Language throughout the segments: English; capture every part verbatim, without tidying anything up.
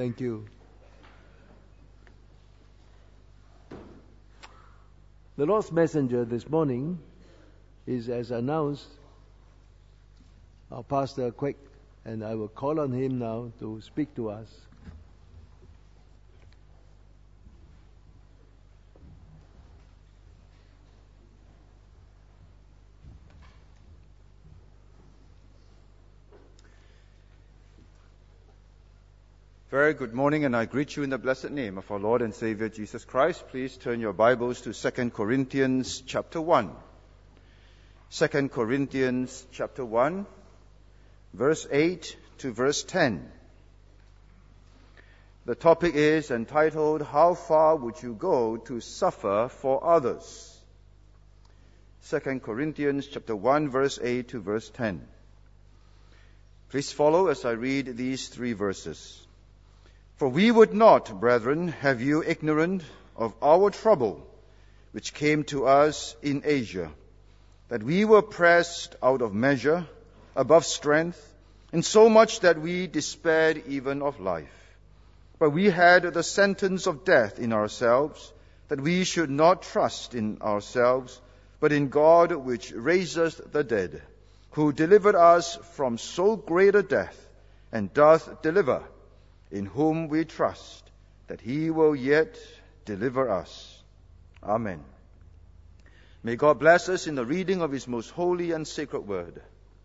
Thank you. The Lord's messenger this morning is, as announced, our Pastor Quek, and I will call on him now to speak to us. Very good morning, and I greet you in the blessed name of our Lord and Savior Jesus Christ. Please turn your Bibles to Second Corinthians chapter one. Second Corinthians chapter one, verse eight to verse ten. The topic is entitled, How Far Would You Go to Suffer for Others? Second Corinthians chapter one, verse eight to verse ten. Please follow as I read these three verses. For we would not, brethren, have you ignorant of our trouble, which came to us in Asia, that we were pressed out of measure, above strength, in so much that we despaired even of life. But we had the sentence of death in ourselves, that we should not trust in ourselves, but in God which raiseth the dead, who delivered us from so great a death, and doth deliver, in whom we trust, that he will yet deliver us. Amen. May God bless us in the reading of his most holy and sacred word.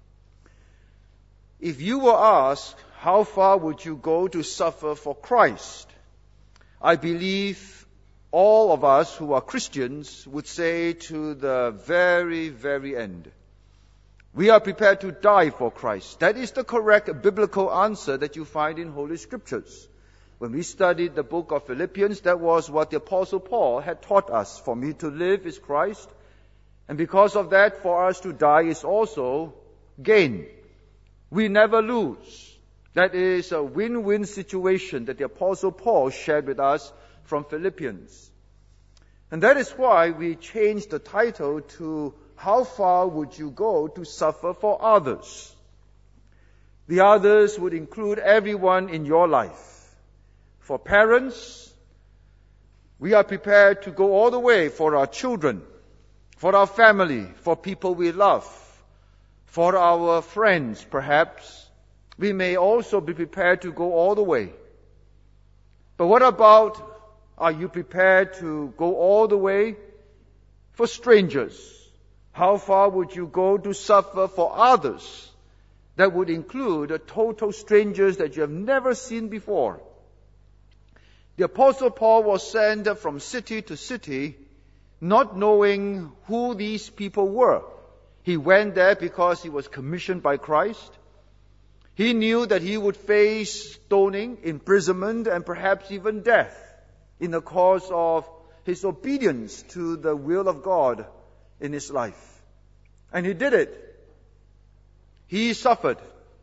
If you were asked, how far would you go to suffer for Christ? I believe all of us who are Christians would say to the very, very end. We are prepared to die for Christ. That is the correct biblical answer that you find in Holy Scriptures. When we studied the book of Philippians, that was what the Apostle Paul had taught us. For me to live is Christ, and because of that, for us to die is also gain. We never lose. That is a win-win situation that the Apostle Paul shared with us from Philippians. And that is why we changed the title to How Far Would You Go to Suffer for Others? The others would include everyone in your life. For parents, we are prepared to go all the way for our children, for our family, for people we love, for our friends, perhaps. We may also be prepared to go all the way. But what about, are you prepared to go all the way for strangers? How far would you go to suffer for others? That would include total strangers that you have never seen before. The Apostle Paul was sent from city to city, not knowing who these people were. He went there because he was commissioned by Christ. He knew that he would face stoning, imprisonment, and perhaps even death in the course of his obedience to the will of God in his life. And he did it. He suffered.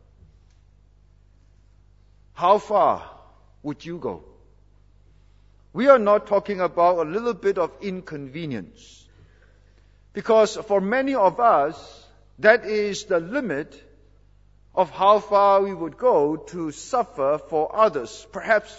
How far would you go? We are not talking about a little bit of inconvenience. Because for many of us, that is the limit of how far we would go to suffer for others. Perhaps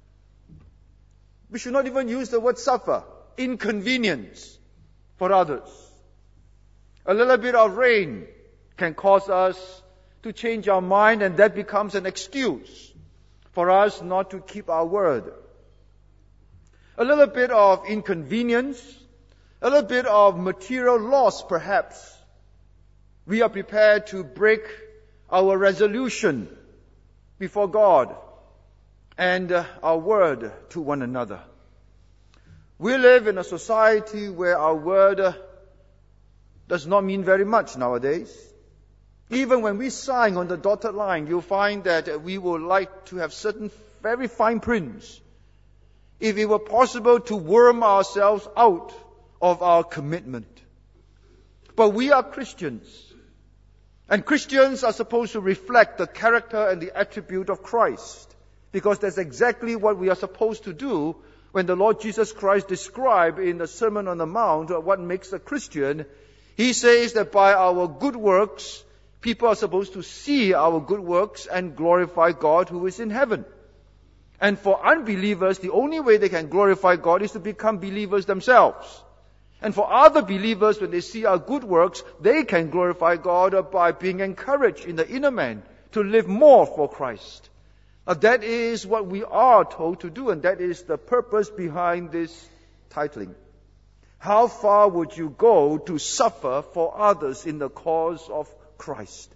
we should not even use the word suffer. Inconvenience for others. A little bit of rain can cause us to change our mind, and that becomes an excuse for us not to keep our word. A little bit of inconvenience, a little bit of material loss perhaps. We are prepared to break our resolution before God and uh, our word to one another. We live in a society where our word uh, does not mean very much nowadays. Even when we sign on the dotted line, you'll find that we would like to have certain very fine prints. If it were possible to worm ourselves out of our commitment. But we are Christians. And Christians are supposed to reflect the character and the attribute of Christ. Because that's exactly what we are supposed to do when the Lord Jesus Christ described in the Sermon on the Mount what makes a Christian. He says that by our good works, people are supposed to see our good works and glorify God who is in heaven. And for unbelievers, the only way they can glorify God is to become believers themselves. And for other believers, when they see our good works, they can glorify God by being encouraged in the inner man to live more for Christ. Now, that is what we are told to do, and that is the purpose behind this titling. How far would you go to suffer for others in the cause of Christ?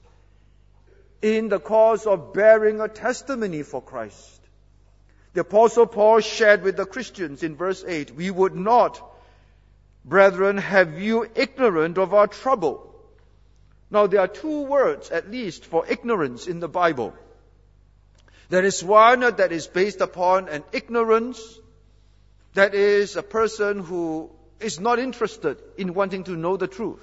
In the cause of bearing a testimony for Christ. The Apostle Paul shared with the Christians in verse eight, we would not, brethren, have you ignorant of our trouble. Now, there are two words, at least, for ignorance in the Bible. There is one that is based upon an ignorance, that is a person who is not interested in wanting to know the truth.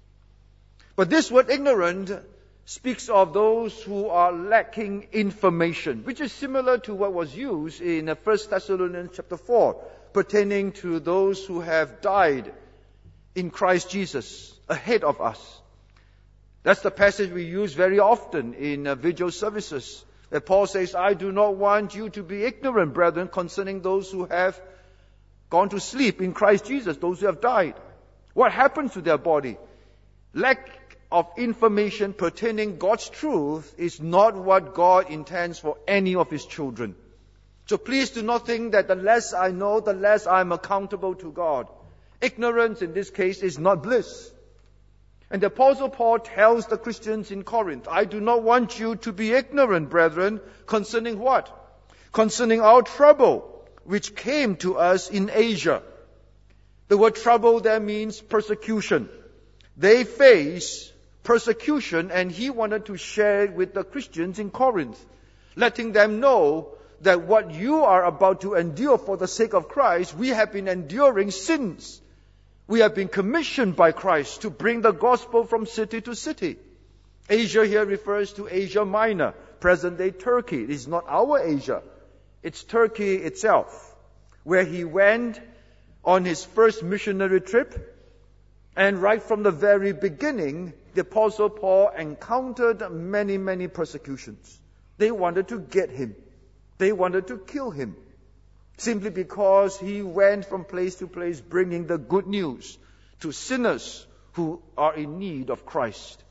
But this word ignorant speaks of those who are lacking information, which is similar to what was used in First Thessalonians chapter four, pertaining to those who have died in Christ Jesus ahead of us. That's the passage we use very often in uh, vigil services, where Paul says, I do not want you to be ignorant, brethren, concerning those who have gone to sleep in Christ Jesus, those who have died. What happens to their body? Lack of information pertaining God's truth is not what God intends for any of His children. So please do not think that the less I know, the less I'm accountable to God. Ignorance in this case is not bliss. And the Apostle Paul tells the Christians in Corinth, I do not want you to be ignorant, brethren, concerning what? Concerning our trouble, which came to us in Asia. The word trouble there means persecution. They face persecution, and he wanted to share it with the Christians in Corinth, letting them know that what you are about to endure for the sake of Christ, we have been enduring since. We have been commissioned by Christ to bring the gospel from city to city. Asia here refers to Asia Minor, present-day Turkey. It is not our Asia. It's Turkey itself, where he went on his first missionary trip. And right from the very beginning, the Apostle Paul encountered many, many persecutions. They wanted to get him. They wanted to kill him. Simply because he went from place to place bringing the good news to sinners who are in need of Christ.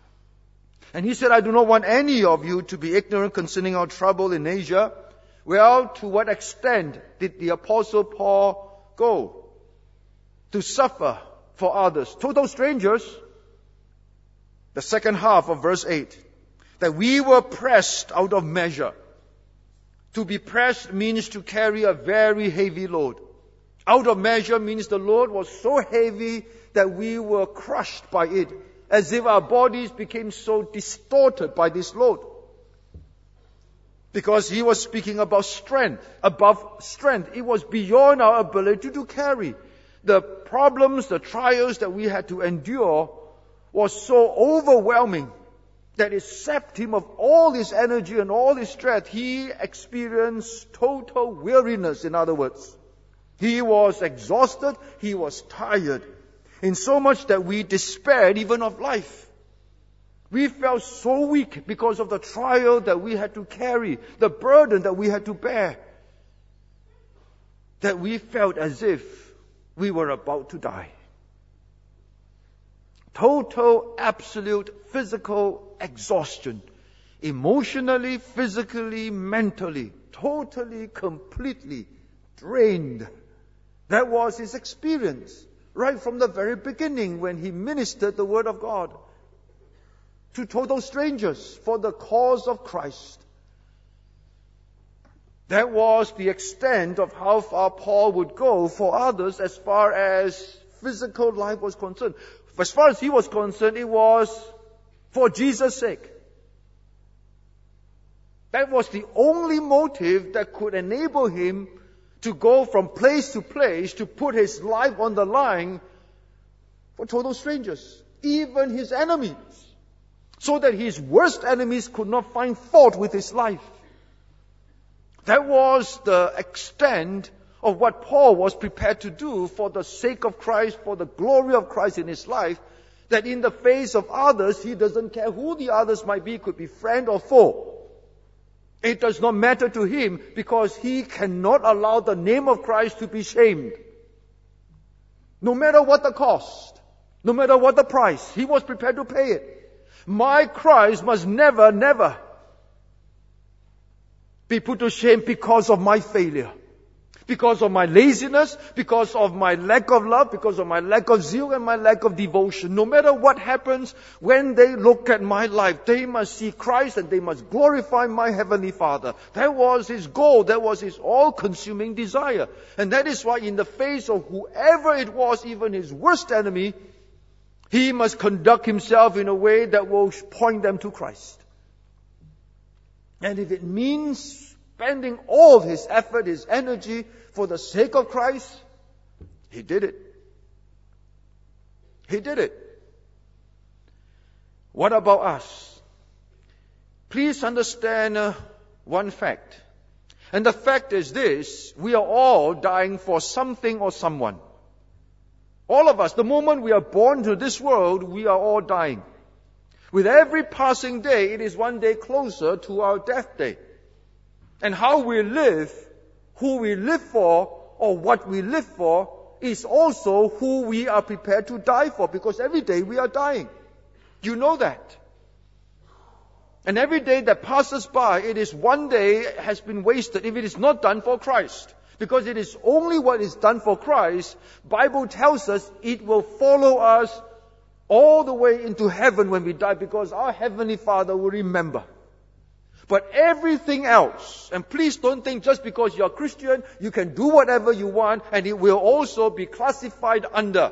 And he said, I do not want any of you to be ignorant concerning our trouble in Asia. Well, to what extent did the Apostle Paul go to suffer for others? Total strangers. The second half of verse eight. That we were pressed out of measure. To be pressed means to carry a very heavy load. Out of measure means the load was so heavy that we were crushed by it, as if our bodies became so distorted by this load. Because he was speaking about strength, above strength. It was beyond our ability to carry. The problems, the trials that we had to endure was so overwhelming that it sapped him of all his energy and all his strength. He experienced total weariness, in other words. He was exhausted, he was tired, in so much that we despaired even of life. We felt so weak because of the trial that we had to carry, the burden that we had to bear, that we felt as if we were about to die. Total, absolute physical exhaustion. Emotionally, physically, mentally. Totally, completely drained. That was his experience right from the very beginning when he ministered the Word of God to total strangers for the cause of Christ. That was the extent of how far Paul would go for others as far as physical life was concerned. As far as he was concerned, it was for Jesus' sake. That was the only motive that could enable him to go from place to place to put his life on the line for total strangers, even his enemies, so that his worst enemies could not find fault with his life. That was the extent of what Paul was prepared to do for the sake of Christ, for the glory of Christ in his life, that in the face of others, he doesn't care who the others might be, could be friend or foe. It does not matter to him because he cannot allow the name of Christ to be shamed. No matter what the cost, no matter what the price, he was prepared to pay it. My Christ must never, never be put to shame because of my failure, because of my laziness, because of my lack of love, because of my lack of zeal and my lack of devotion. No matter what happens, when they look at my life, they must see Christ and they must glorify my Heavenly Father. That was his goal. That was his all-consuming desire. And that is why in the face of whoever it was, even his worst enemy, he must conduct himself in a way that will point them to Christ. And if it means spending all his effort, his energy for the sake of Christ, he did it. He did it. What about us? Please understand uh, one fact. And the fact is this: we are all dying for something or someone. All of us, the moment we are born to this world, we are all dying. With every passing day, it is one day closer to our death day. And how we live, who we live for, or what we live for, is also who we are prepared to die for, because every day we are dying. You know that. And every day that passes by, it is one day has been wasted if it is not done for Christ. Because it is only what is done for Christ, Bible tells us it will follow us all the way into heaven when we die, because our Heavenly Father will remember. But everything else, and please don't think just because you're a Christian, you can do whatever you want, and it will also be classified under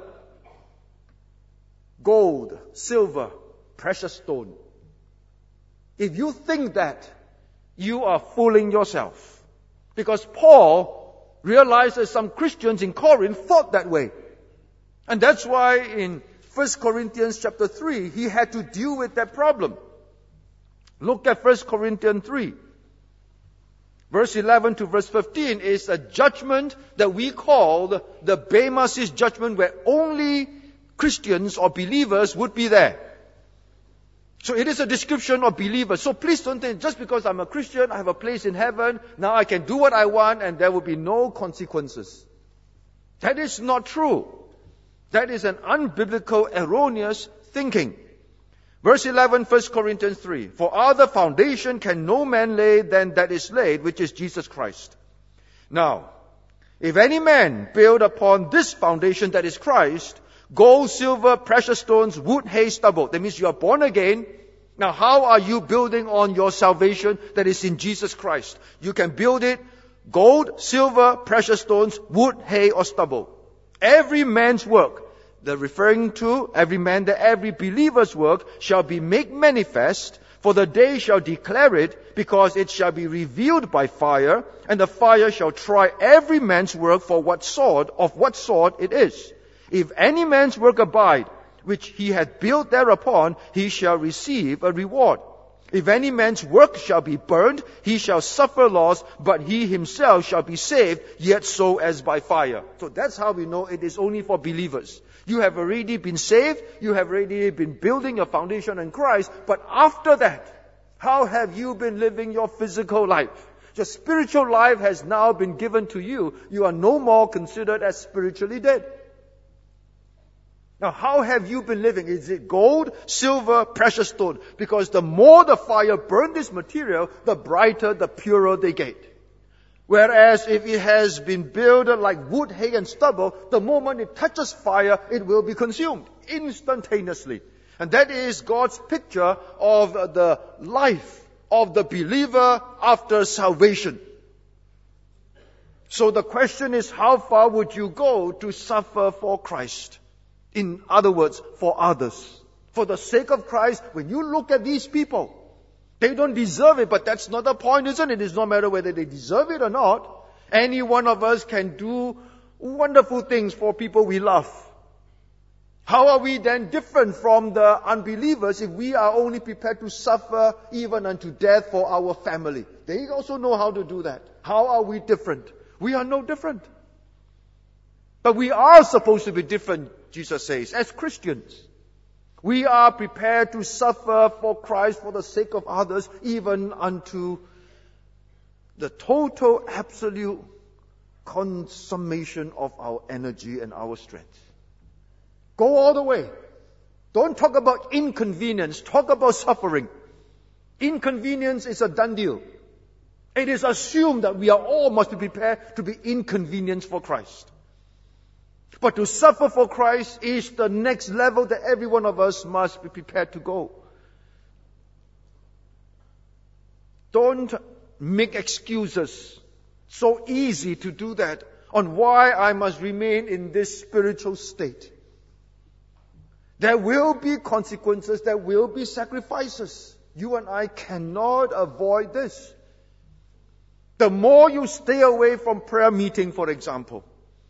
gold, silver, precious stone. If you think that, you are fooling yourself. Because Paul realized that some Christians in Corinth thought that way. And that's why in First Corinthians chapter three, he had to deal with that problem. Look at First Corinthians three. Verse eleven to verse fifteen is a judgment that we call the Bema Seat judgment, where only Christians or believers would be there. So it is a description of believers. So please don't think just because I'm a Christian, I have a place in heaven, now I can do what I want and there will be no consequences. That is not true. That is an unbiblical, erroneous thinking. Verse eleven, First Corinthians three. For other foundation can no man lay than that is laid, which is Jesus Christ. Now, if any man build upon this foundation that is Christ, gold, silver, precious stones, wood, hay, stubble. That means you are born again. Now, how are you building on your salvation that is in Jesus Christ? You can build it gold, silver, precious stones, wood, hay, or stubble. Every man's work, they're referring to every man, that every believer's work shall be made manifest, for the day shall declare it, because it shall be revealed by fire, and the fire shall try every man's work for what sort, of what sort it is. If any man's work abide, which he hath built thereupon, he shall receive a reward. If any man's work shall be burned, he shall suffer loss, but he himself shall be saved, yet so as by fire. So that's how we know it is only for believers. You have already been saved, you have already been building your foundation in Christ, but after that, how have you been living your physical life? Your spiritual life has now been given to you. You are no more considered as spiritually dead. Now, how have you been living? Is it gold, silver, precious stone? Because the more the fire burns this material, the brighter, the purer they get. Whereas if it has been built like wood, hay, and stubble, the moment it touches fire, it will be consumed instantaneously. And that is God's picture of the life of the believer after salvation. So the question is, how far would you go to suffer for Christ? In other words, for others. For the sake of Christ, when you look at these people, they don't deserve it, but that's not the point, isn't it? It's no matter whether they deserve it or not. Any one of us can do wonderful things for people we love. How are we then different from the unbelievers if we are only prepared to suffer even unto death for our family? They also know how to do that. How are we different? We are no different. But we are supposed to be different, Jesus says, as Christians. We are prepared to suffer for Christ for the sake of others, even unto the total, absolute consummation of our energy and our strength. Go all the way. Don't talk about inconvenience. Talk about suffering. Inconvenience is a done deal. It is assumed that we are all must be prepared to be inconvenienced for Christ. But to suffer for Christ is the next level that every one of us must be prepared to go. Don't make excuses. So easy to do that on why I must remain in this spiritual state. There will be consequences. There will be sacrifices. You and I cannot avoid this. The more you stay away from prayer meeting, for example,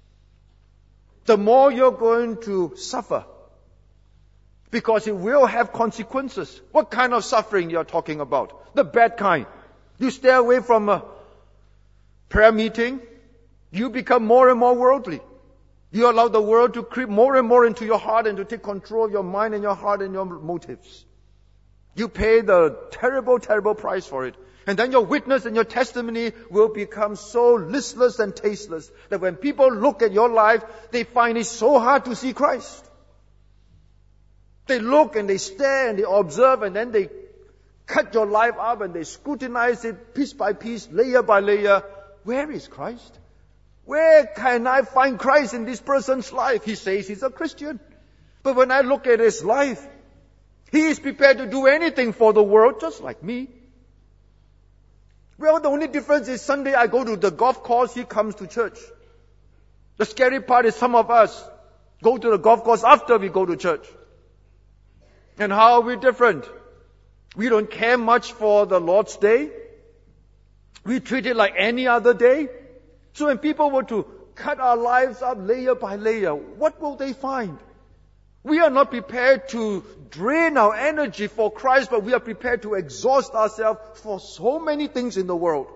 the more you're going to suffer. Because it will have consequences. What kind of suffering you're talking about? The bad kind. You stay away from a prayer meeting, you become more and more worldly. You allow the world to creep more and more into your heart and to take control of your mind and your heart and your motives. You pay the terrible, terrible price for it. And then your witness and your testimony will become so listless and tasteless that when people look at your life, they find it so hard to see Christ. They look and they stare and they observe and then they cut your life up and they scrutinize it piece by piece, layer by layer. Where is Christ? Where can I find Christ in this person's life? He says he's a Christian. But when I look at his life, he is prepared to do anything for the world just like me. Well, the only difference is Sunday I go to the golf course, he comes to church. The scary part is some of us go to the golf course after we go to church. And how are we different? We don't care much for the Lord's Day. We treat it like any other day. So when people were to cut our lives up layer by layer, what will they find? We are not prepared to drain our energy for Christ, but we are prepared to exhaust ourselves for so many things in the world.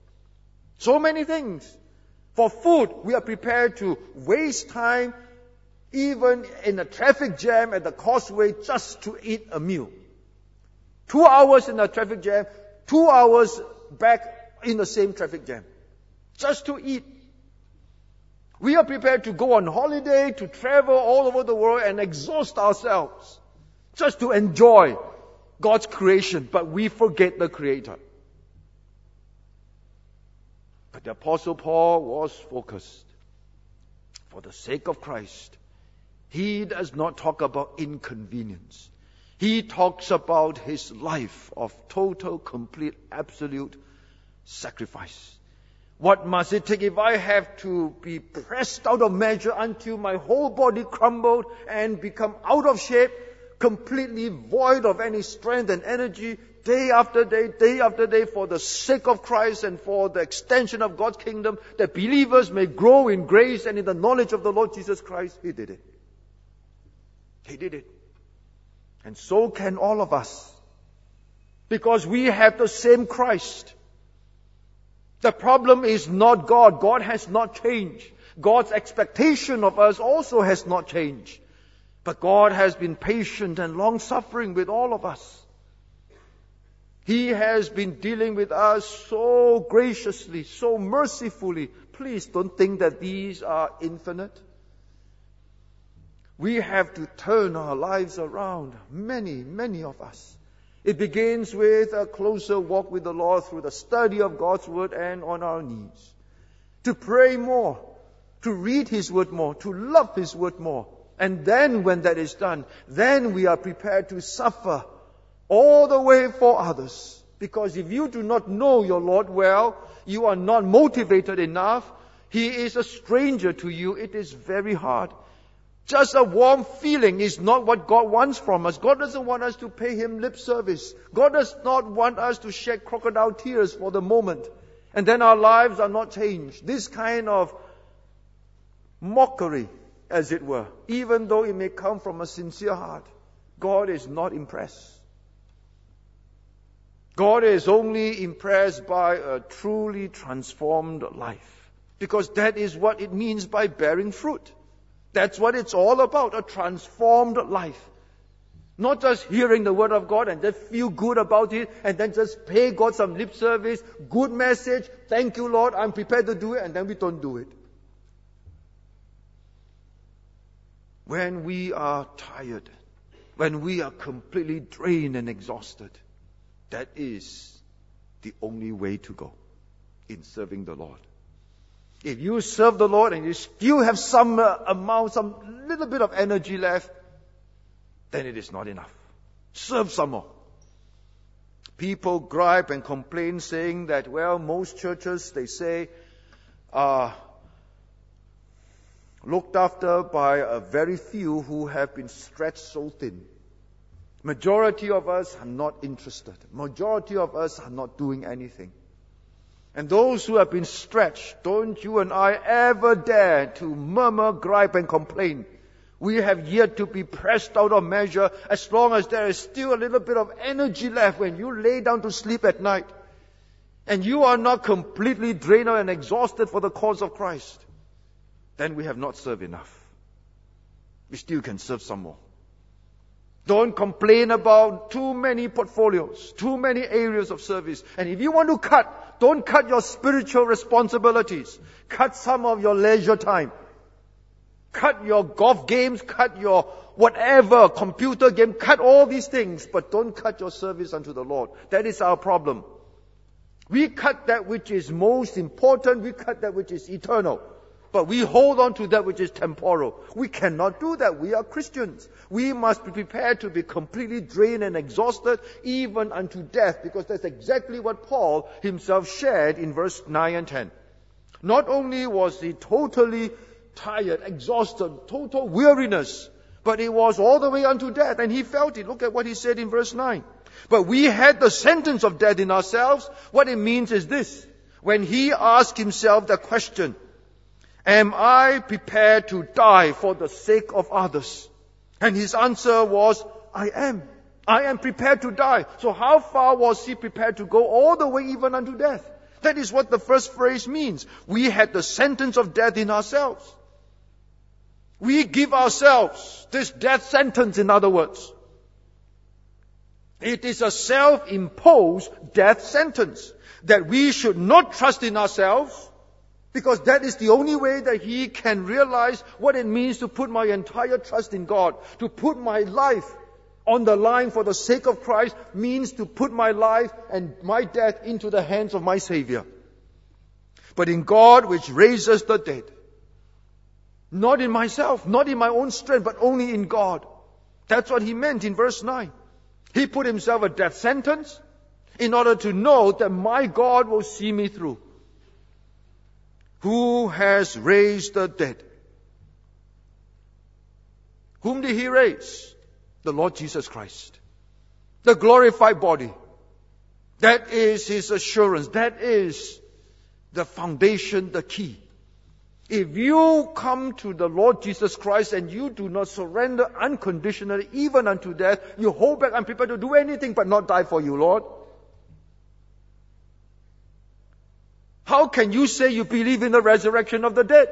So many things. For food, we are prepared to waste time even in a traffic jam at the causeway just to eat a meal. Two hours in a traffic jam, two hours back in the same traffic jam. Just to eat. We are prepared to go on holiday, to travel all over the world and exhaust ourselves just to enjoy God's creation, but we forget the Creator. But the Apostle Paul was focused. For the sake of Christ, he does not talk about inconvenience. He talks about his life of total, complete, absolute sacrifice. What must it take if I have to be pressed out of measure until my whole body crumbled and become out of shape, completely void of any strength and energy, day after day, day after day, for the sake of Christ and for the extension of God's kingdom, that believers may grow in grace and in the knowledge of the Lord Jesus Christ? He did it. He did it. And so can all of us. Because we have the same Christ. The problem is not God. God has not changed. God's expectation of us also has not changed. But God has been patient and long-suffering with all of us. He has been dealing with us so graciously, so mercifully. Please don't think that these are infinite. We have to turn our lives around. Many, many of us. It begins with a closer walk with the Lord through the study of God's Word and on our knees. To pray more, to read His Word more, to love His Word more. And then when that is done, then we are prepared to suffer all the way for others. Because if you do not know your Lord well, you are not motivated enough, He is a stranger to you, it is very hard. Just a warm feeling is not what God wants from us. God doesn't want us to pay Him lip service. God does not want us to shed crocodile tears for the moment. And then our lives are not changed. This kind of mockery, as it were, even though it may come from a sincere heart, God is not impressed. God is only impressed by a truly transformed life. Because that is what it means by bearing fruit. That's what it's all about, a transformed life. Not just hearing the Word of God and just feel good about it and then just pay God some lip service, good message, thank you Lord, I'm prepared to do it, and then we don't do it. When we are tired, when we are completely drained and exhausted, that is the only way to go in serving the Lord. If you serve the Lord and you still have some uh, amount, some little bit of energy left, then it is not enough. Serve some more. People gripe and complain saying that, well, most churches, they say, are looked after by a very few who have been stretched so thin. Majority of us are not interested. Majority of us are not doing anything. And those who have been stretched, don't you and I ever dare to murmur, gripe and complain. We have yet to be pressed out of measure as long as there is still a little bit of energy left when you lay down to sleep at night. And you are not completely drained and exhausted for the cause of Christ. Then we have not served enough. We still can serve some more. Don't complain about too many portfolios, too many areas of service. And if you want to cut, don't cut your spiritual responsibilities. Cut some of your leisure time. Cut your golf games, cut your whatever, computer game, cut all these things, but don't cut your service unto the Lord. That is our problem. We cut that which is most important, we cut that which is eternal. But we hold on to that which is temporal. We cannot do that. We are Christians. We must be prepared to be completely drained and exhausted, even unto death, because that's exactly what Paul himself shared in verse nine and ten. Not only was he totally tired, exhausted, total weariness, but it was all the way unto death, and he felt it. Look at what he said in verse nine. But we had the sentence of death in ourselves. What it means is this. When he asked himself the question, am I prepared to die for the sake of others? And his answer was, I am. I am prepared to die. So how far was he prepared to go? All the way even unto death. That is what the first phrase means. We had the sentence of death in ourselves. We give ourselves this death sentence, in other words. It is a self-imposed death sentence that we should not trust in ourselves, because that is the only way that he can realize what it means to put my entire trust in God. To put my life on the line for the sake of Christ means to put my life and my death into the hands of my Savior. But in God which raises the dead. Not in myself, not in my own strength, but only in God. That's what he meant in verse nine. He put himself a death sentence in order to know that my God will see me through. Who has raised the dead? Whom did he raise? The Lord Jesus Christ. The glorified body. That is his assurance. That is the foundation, the key. If you come to the Lord Jesus Christ and you do not surrender unconditionally, even unto death, you hold back, I'm prepared to do anything but not die for you, Lord. How can you say you believe in the resurrection of the dead?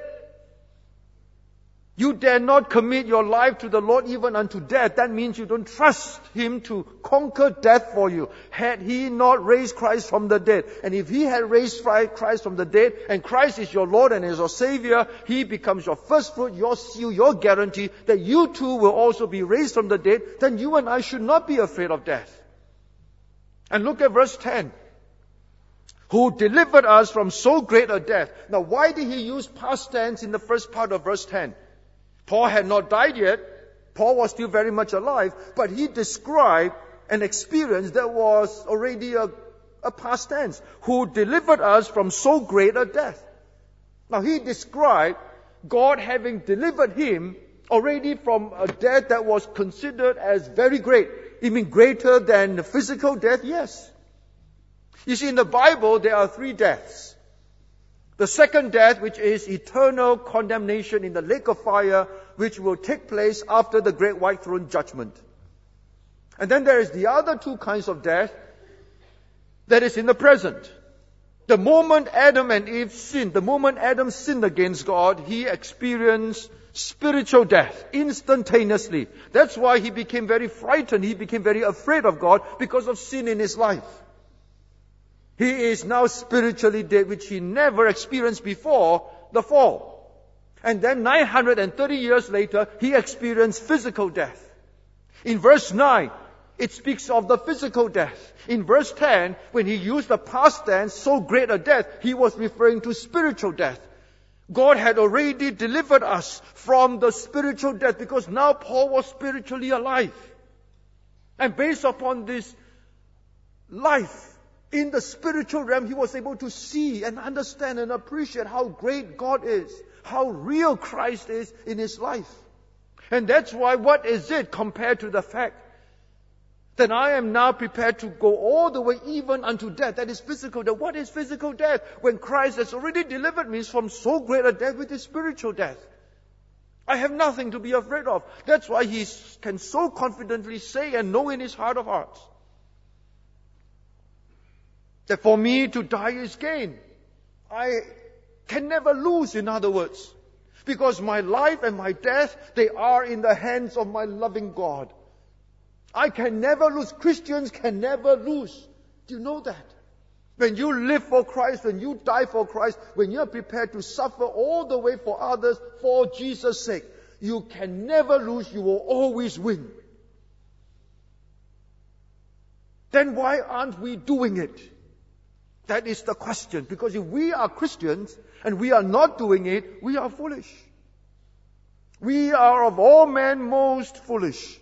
You dare not commit your life to the Lord even unto death. That means you don't trust Him to conquer death for you. Had He not raised Christ from the dead, and if He had raised Christ from the dead, and Christ is your Lord and is your Savior, He becomes your first fruit, your seal, your guarantee that you too will also be raised from the dead, then you and I should not be afraid of death. And look at verse ten. Who delivered us from so great a death. Now, why did he use past tense in the first part of verse ten? Paul had not died yet. Paul was still very much alive. But he described an experience that was already a, a past tense. Who delivered us from so great a death. Now, he described God having delivered him already from a death that was considered as very great. You mean greater than physical death? Yes. You see, in the Bible, there are three deaths. The second death, which is eternal condemnation in the lake of fire, which will take place after the great white throne judgment. And then there is the other two kinds of death that is in the present. The moment Adam and Eve sinned, the moment Adam sinned against God, he experienced spiritual death, instantaneously. That's why he became very frightened. He became very afraid of God because of sin in his life. He is now spiritually dead, which he never experienced before the fall. And then nine hundred thirty years later, he experienced physical death. In verse nine, it speaks of the physical death. In verse ten, when he used the past tense, so great a death, he was referring to spiritual death. God had already delivered us from the spiritual death because now Paul was spiritually alive. And based upon this life in the spiritual realm, he was able to see and understand and appreciate how great God is, how real Christ is in his life. And that's why, what is it compared to the fact that I am now prepared to go all the way even unto death? That is physical death. What is physical death? When Christ has already delivered me from so great a death, which is spiritual death. I have nothing to be afraid of. That's why he can so confidently say and know in his heart of hearts that for me to die is gain. I can never lose, in other words. Because my life and my death, they are in the hands of my loving God. I can never lose. Christians can never lose. Do you know that? When you live for Christ, when you die for Christ, when you are prepared to suffer all the way for others for Jesus' sake, you can never lose. You will always win. Then why aren't we doing it? That is the question. Because if we are Christians and we are not doing it, we are foolish. We are of all men most foolish.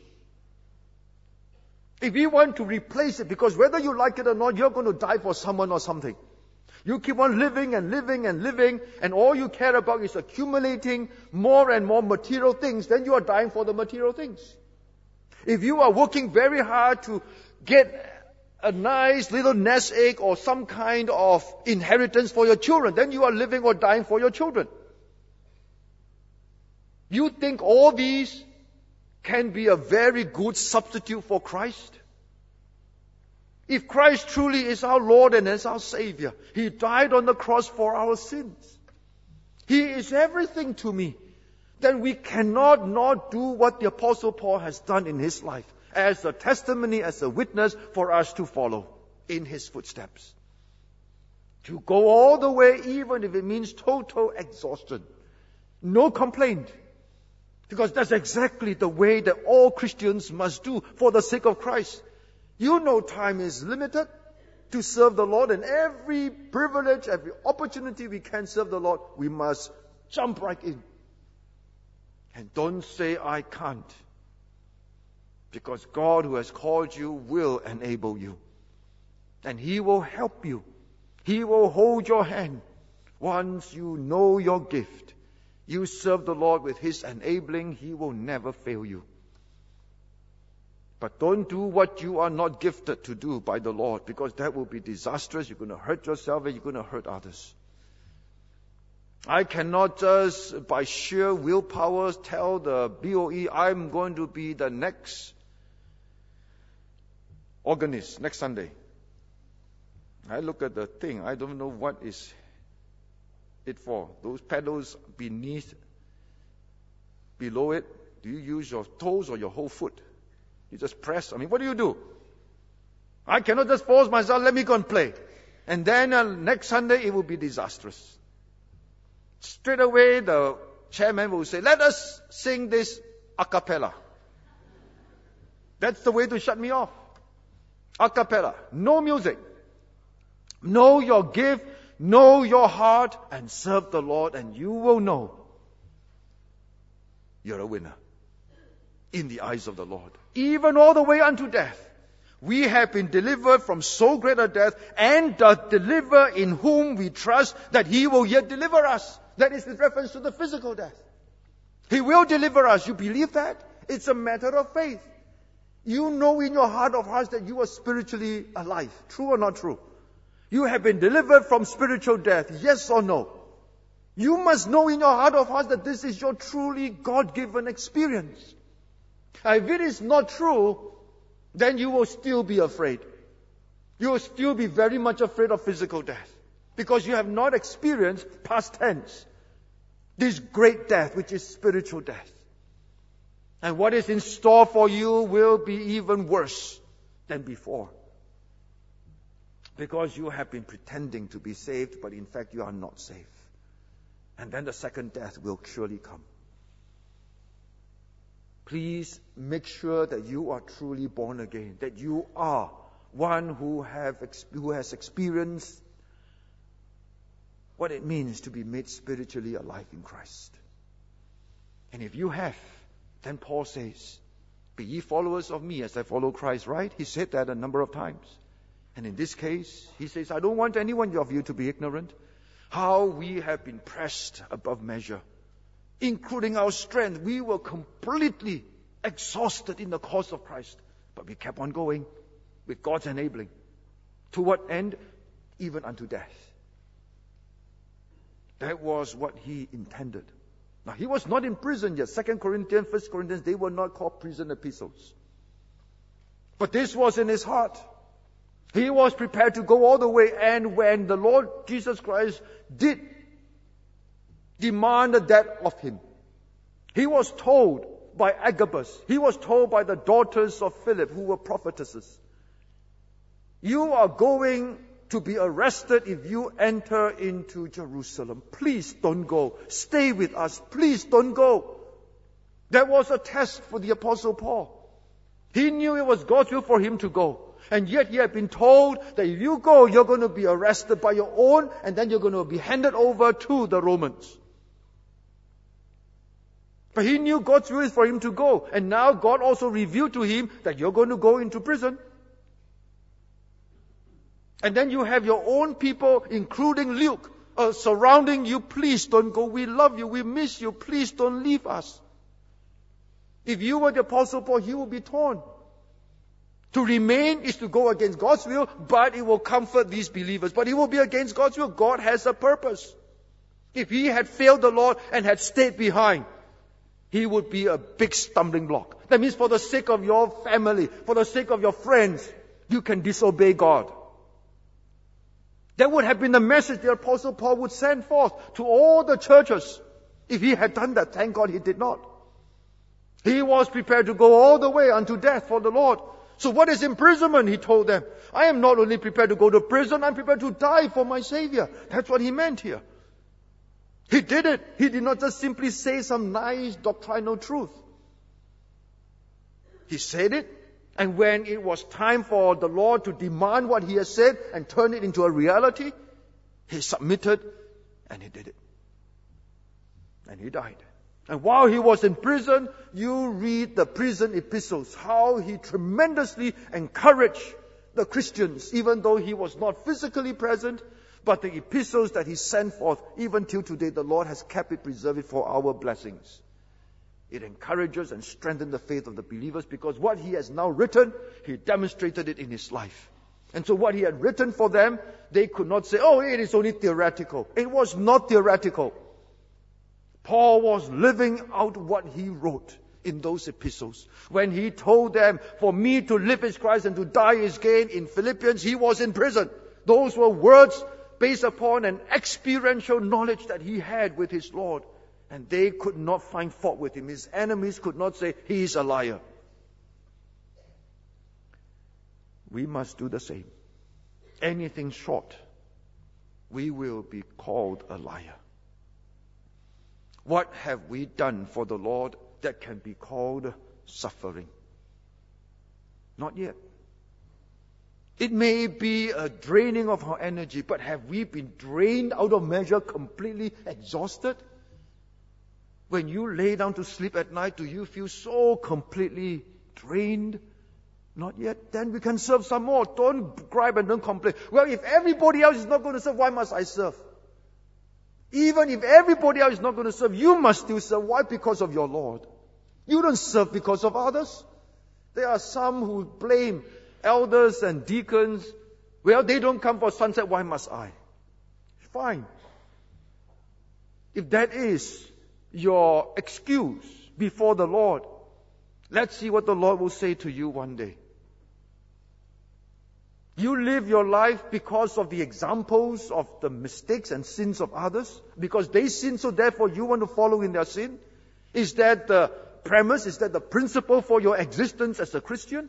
If you want to replace it, because whether you like it or not, you're going to die for someone or something. You keep on living and living and living, and all you care about is accumulating more and more material things, then you are dying for the material things. If you are working very hard to get a nice little nest egg or some kind of inheritance for your children, then you are living or dying for your children. You think all these can be a very good substitute for Christ? If Christ truly is our Lord and is our Savior, He died on the cross for our sins. He is everything to me. Then we cannot not do what the Apostle Paul has done in his life as a testimony, as a witness for us to follow in his footsteps. To go all the way, even if it means total exhaustion. No complaint. Because that's exactly the way that all Christians must do for the sake of Christ. You know time is limited to serve the Lord, and every privilege, every opportunity we can serve the Lord, we must jump right in. And don't say, I can't. Because God who has called you will enable you. And He will help you. He will hold your hand. Once you know your gift, you serve the Lord with His enabling, He will never fail you. But don't do what you are not gifted to do by the Lord, because that will be disastrous. You're going to hurt yourself and you're going to hurt others. I cannot just by sheer willpower tell the B O E, I'm going to be the next organist next Sunday. I look at the thing, I don't know what is it for. Those pedals beneath, below it, do you use your toes or your whole foot? You just press. I mean, what do you do? I cannot just force myself, let me go and play. And then uh, next Sunday it will be disastrous. Straight away the chairman will say, let us sing this a cappella. That's the way to shut me off. A cappella. No music. Know your gift, know your heart, and serve the Lord, and you will know you're a winner in the eyes of the Lord. Even all the way unto death. We have been delivered from so great a death, and doth deliver in whom we trust that He will yet deliver us. That is with reference to the physical death. He will deliver us. You believe that? It's a matter of faith. You know in your heart of hearts that you are spiritually alive. True or not true? You have been delivered from spiritual death. Yes or no? You must know in your heart of hearts that this is your truly God-given experience. If it is not true, then you will still be afraid. You will still be very much afraid of physical death. Because you have not experienced past tense. This great death, which is spiritual death. And what is in store for you will be even worse than before. Because you have been pretending to be saved, but in fact you are not saved. And then the second death will surely come. Please make sure that you are truly born again, that you are one who have who has experienced what it means to be made spiritually alive in Christ. And if you have, then Paul says, be ye followers of me as I follow Christ, right? He said that a number of times. And in this case, he says, I don't want anyone of you to be ignorant how we have been pressed above measure, including our strength. We were completely exhausted in the cause of Christ, but we kept on going with God's enabling. To what end? Even unto death. That was what he intended. Now, he was not in prison yet. Second Corinthians, First Corinthians, they were not called prison epistles. But this was in his heart. He was prepared to go all the way. And when the Lord Jesus Christ did demand the death of him, he was told by Agabus, he was told by the daughters of Philip, who were prophetesses, you are going to be arrested if you enter into Jerusalem. Please don't go. Stay with us. Please don't go. That was a test for the Apostle Paul. He knew it was God's will for him to go. And yet he had been told that if you go, you're going to be arrested by your own, and then you're going to be handed over to the Romans. But he knew God's will is for him to go. And now God also revealed to him that you're going to go into prison. And then you have your own people, including Luke, uh, surrounding you. Please don't go. We love you. We miss you. Please don't leave us. If you were the Apostle Paul, he would be torn. To remain is to go against God's will, but it will comfort these believers. But it will be against God's will. God has a purpose. If he had failed the Lord and had stayed behind, he would be a big stumbling block. That means for the sake of your family, for the sake of your friends, you can disobey God. That would have been the message the Apostle Paul would send forth to all the churches. If he had done that, thank God he did not. He was prepared to go all the way unto death for the Lord. So what is imprisonment? He told them. I am not only prepared to go to prison, I'm prepared to die for my Savior. That's what he meant here. He did it. He did not just simply say some nice doctrinal truth. He said it, and when it was time for the Lord to demand what he has said and turn it into a reality, he submitted and he did it. And he died. And while he was in prison, you read the prison epistles, how he tremendously encouraged the Christians, even though he was not physically present, but the epistles that he sent forth, even till today, the Lord has kept it, preserved it for our blessings. It encourages and strengthens the faith of the believers, because what he has now written, he demonstrated it in his life. And so what he had written for them, they could not say, oh, it is only theoretical. It was not theoretical. Paul was living out what he wrote in those epistles. When he told them, for me to live is Christ and to die is gain, in Philippians, he was in prison. Those were words based upon an experiential knowledge that he had with his Lord. And they could not find fault with him. His enemies could not say, he is a liar. We must do the same. Anything short, we will be called a liar. What have we done for the Lord that can be called suffering? Not yet. It may be a draining of our energy, but have we been drained out of measure, completely exhausted? When you lay down to sleep at night, do you feel so completely drained? Not yet. Then we can serve some more. Don't gripe and don't complain. Well, if everybody else is not going to serve, why must I serve? Even if everybody else is not going to serve, you must still serve. Why? Because of your Lord. You don't serve because of others. There are some who blame elders and deacons. Well, they don't come for sunset, why must I? Fine. If that is your excuse before the Lord, let's see what the Lord will say to you one day. You live your life because of the examples of the mistakes and sins of others, because they sin, so therefore you want to follow in their sin. Is that the premise? Is that the principle for your existence as a Christian?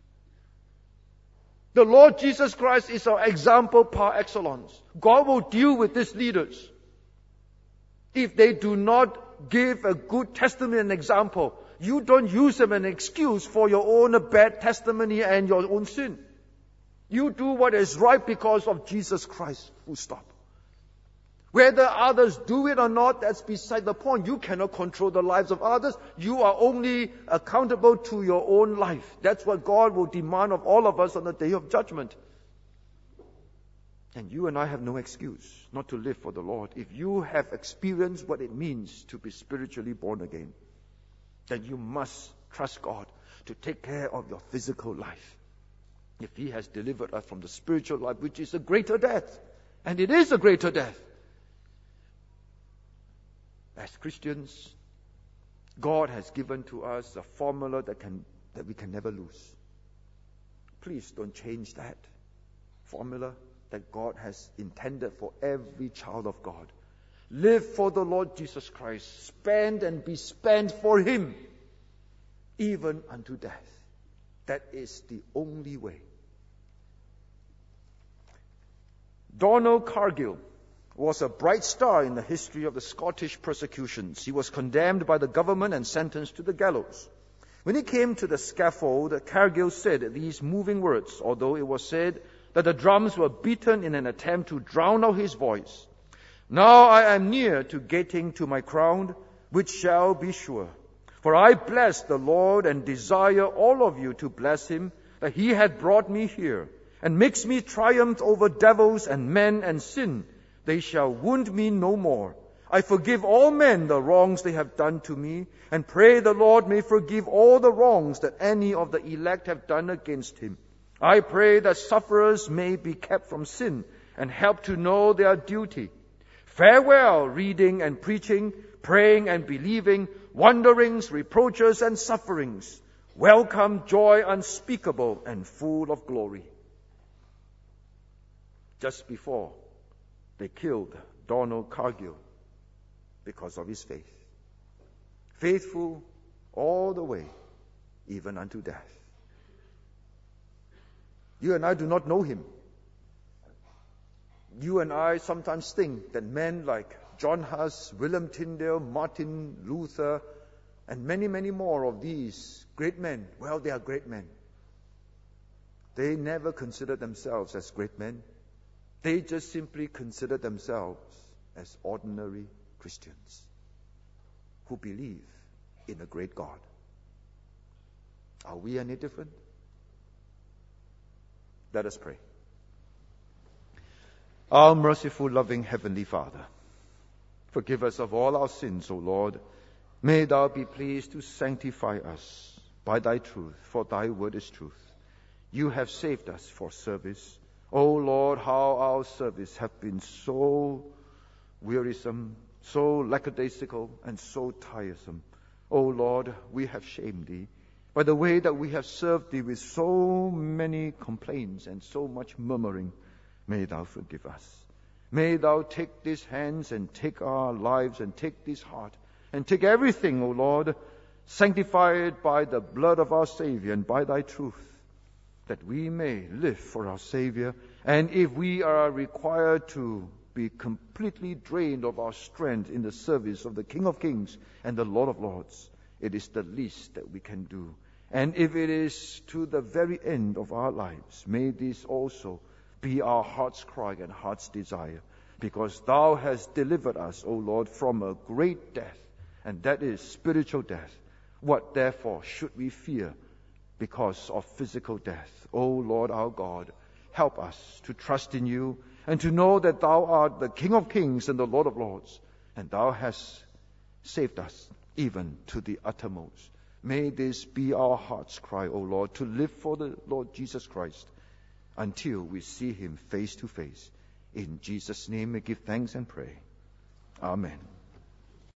The Lord Jesus Christ is our example par excellence. God will deal with these leaders if they do not give a good testimony and example. You don't use them as an excuse for your own bad testimony and your own sin. You do what is right because of Jesus Christ. Full stop. Whether others do it or not, that's beside the point. You cannot control the lives of others. You are only accountable to your own life. That's what God will demand of all of us on the day of judgment. And you and I have no excuse not to live for the Lord. If you have experienced what it means to be spiritually born again, then you must trust God to take care of your physical life. If He has delivered us from the spiritual life, which is a greater death, and it is a greater death. As Christians, God has given to us a formula that can that we can never lose. Please don't change that formula that God has intended for every child of God. Live for the Lord Jesus Christ. Spend and be spent for Him, even unto death. That is the only way. Donald Cargill was a bright star in the history of the Scottish persecutions. He was condemned by the government and sentenced to the gallows. When he came to the scaffold, Cargill said these moving words, although it was said that the drums were beaten in an attempt to drown out his voice. Now I am near to getting to my crown, which shall be sure. For I bless the Lord and desire all of you to bless Him, that He hath brought me here, and makes me triumph over devils and men and sin. They shall wound me no more. I forgive all men the wrongs they have done to me, and pray the Lord may forgive all the wrongs that any of the elect have done against Him. I pray that sufferers may be kept from sin, and help to know their duty. Farewell, reading and preaching, praying and believing, wanderings, reproaches, and sufferings. Welcome joy unspeakable and full of glory. Just before they killed Donald Cargill because of his faith. Faithful all the way, even unto death. You and I do not know him. You and I sometimes think that men like John Huss, William Tyndale, Martin Luther, and many, many more of these great men, well, they are great men. They never considered themselves as great men. They just simply consider themselves as ordinary Christians who believe in a great God. Are we any different? Let us pray. Our merciful, loving Heavenly Father, forgive us of all our sins, O Lord. May Thou be pleased to sanctify us by Thy truth, for Thy word is truth. You have saved us for service. O Lord, how our service have been so wearisome, so lackadaisical, and so tiresome. O Lord, we have shamed Thee by the way that we have served Thee with so many complaints and so much murmuring. May Thou forgive us. May Thou take these hands and take our lives and take this heart and take everything, O Lord, sanctify it by the blood of our Savior and by Thy truth, that we may live for our Savior. And if we are required to be completely drained of our strength in the service of the King of Kings and the Lord of Lords, it is the least that we can do. And if it is to the very end of our lives, may this also be our heart's cry and heart's desire, because Thou hast delivered us, O Lord, from a great death, and that is spiritual death. What therefore should we fear because of physical death? O Lord our God, help us to trust in You and to know that Thou art the King of Kings and the Lord of Lords, and Thou hast saved us even to the uttermost. May this be our heart's cry, O Lord, to live for the Lord Jesus Christ until we see Him face to face. In Jesus' name we give thanks and pray. Amen.